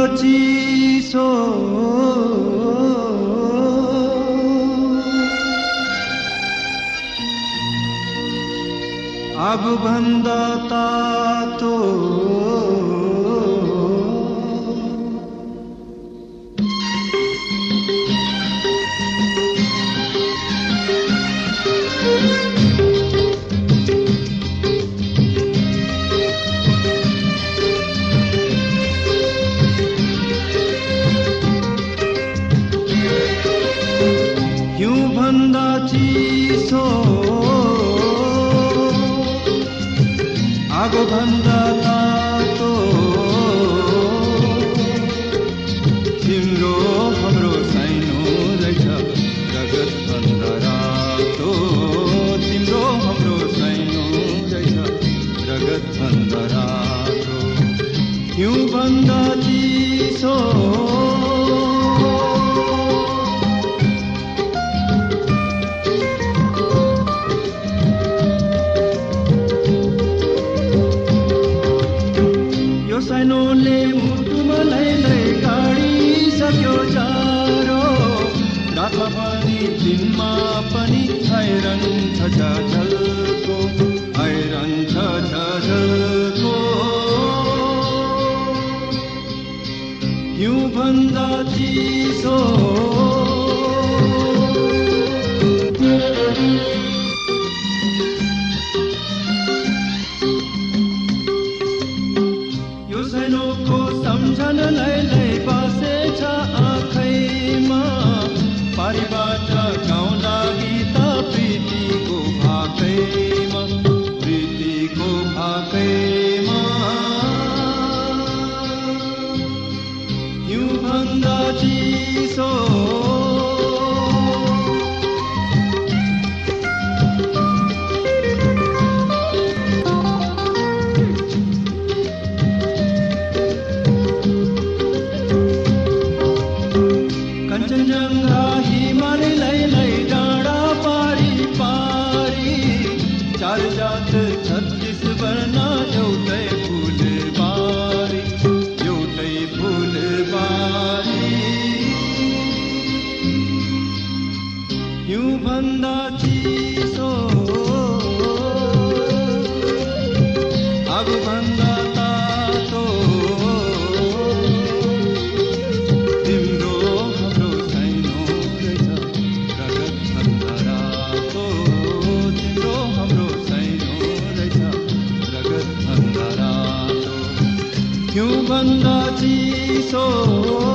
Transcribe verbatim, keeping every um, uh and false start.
चिसो आगो भन्दा तातो हिउँ भन्दा चिसो आगो भन्दा तातो तिम्रो हाम्रो साइनो रहेछ रगत भन्दा रातो तिम्रो हाम्रो साइनो रहेछ रगत भन्दा रातो हिउँ भन्दा चिसो साइनोले मुटुमा लैलै गाडिसक्यो जारो रातमा पनि दिनमा पनि आइरहन्छ झलको आइरहन्छ झलको हिउँ भन्दा चिसो साइनोको सम्झनालाई बसेछ आँखैमा पारीबाट गाउँ लागि त प्रीतिको भाकैमा प्रीतिको भाकैमा हिउँ भन्दा चिसो कञ्चनजङ्घा हिमालयलाई डाँडा पारी पारी चार जात छत्तीस वर्ण एउटै फुलबारी एउटै फुलबारी हिउँ भन्दा चिसो आगो भन्दा तातो हिउँ भन्दा चिसो